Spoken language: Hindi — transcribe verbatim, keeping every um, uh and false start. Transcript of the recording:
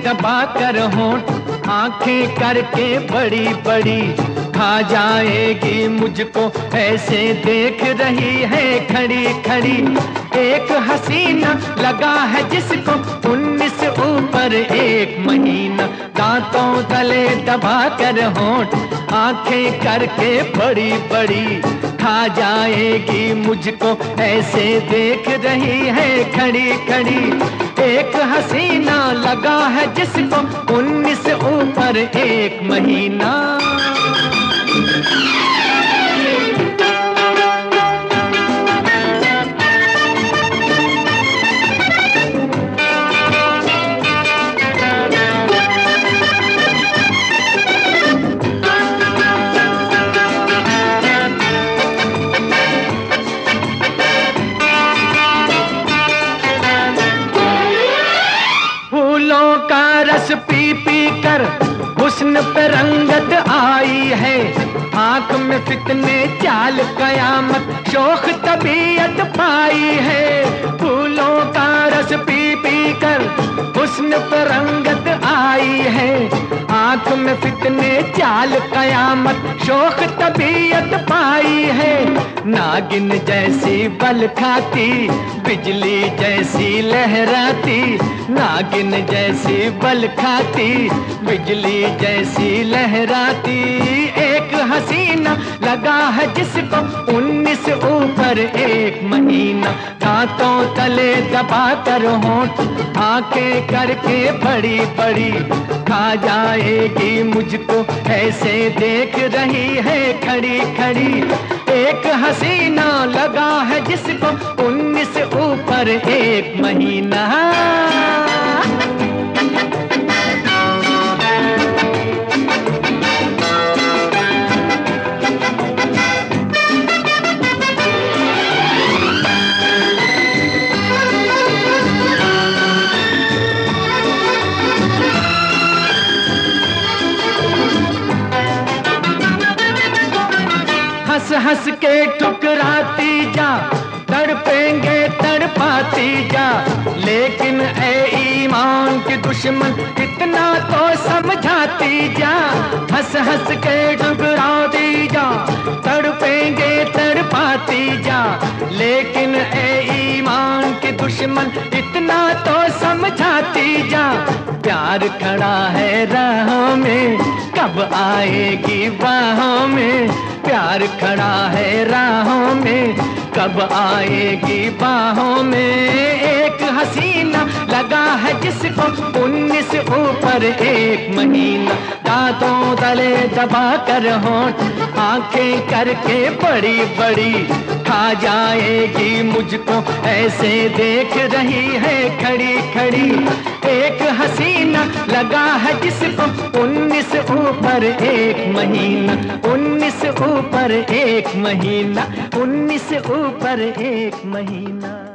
दबा कर होंठ, आंखें करके बड़ी बड़ी, खा जाएगी मुझको ऐसे देख रही है खड़ी खड़ी। एक हसीना लगा है जिसको उन्नीस ऊपर एक महीना, दांतों तले दबा कर होंठ, आंखें करके बड़ी बड़ी, खा जाएगी मुझको ऐसे देख रही है खड़ी खड़ी। एक हसीना लगा है जिसको उन्नीस ऊपर एक महीना। फूलों का रस पी पी कर हुस्न पे रंगत आई है, आंख में फितने चाल कयामत शोख तबीयत पाई है। फूलों का रस पी पी कर हुस्न पे रंगत आई है, आंख में फितने चाल कयामत शोख तबीयत पाई है। नागिन जैसी बल खाती, बिजली जैसी लहराती, नागिन जैसी बल खाती, बिजली जैसी लहराती। एक हसीना लगा है जिसको उन्नीस ऊपर एक महीना, दांतों तले दबा कर होंठ, आंखें करके बड़ी बड़ी, खा जाएगी मुझको ऐसे देख रही है खड़ी खड़ी। एक हसीना लगा है जिसको उन्नीस ऊपर एक महीना। हंस हंस के ठुकराती जा, तड़पेंगे तड़पाती जा, लेकिन ए ईमान के दुश्मन इतना तो समझाती जा। हंस हंस के ठुकराती जा, तड़पेंगे तड़पाती जा, लेकिन ए ईमान के दुश्मन इतना तो समझाती जा। प्यार खड़ा है राहों में, कब आएगी बाहों में, प्यार खड़ा है राहों में, कब आएगी बाहों में। एक हसीना लगा है जिसको उन्नीस ऊपर एक महीना, दांतों तले दबा कर होंठ, आंखें करके बड़ी बड़ी, खा जाएगी मुझको ऐसे देख रही है खड़ी खड़ी। एक हसीना लगा है जिसको उन्नीस ऊपर एक महीना, उन्नीस ऊपर एक महीना, उन्नीस ऊपर एक महीना।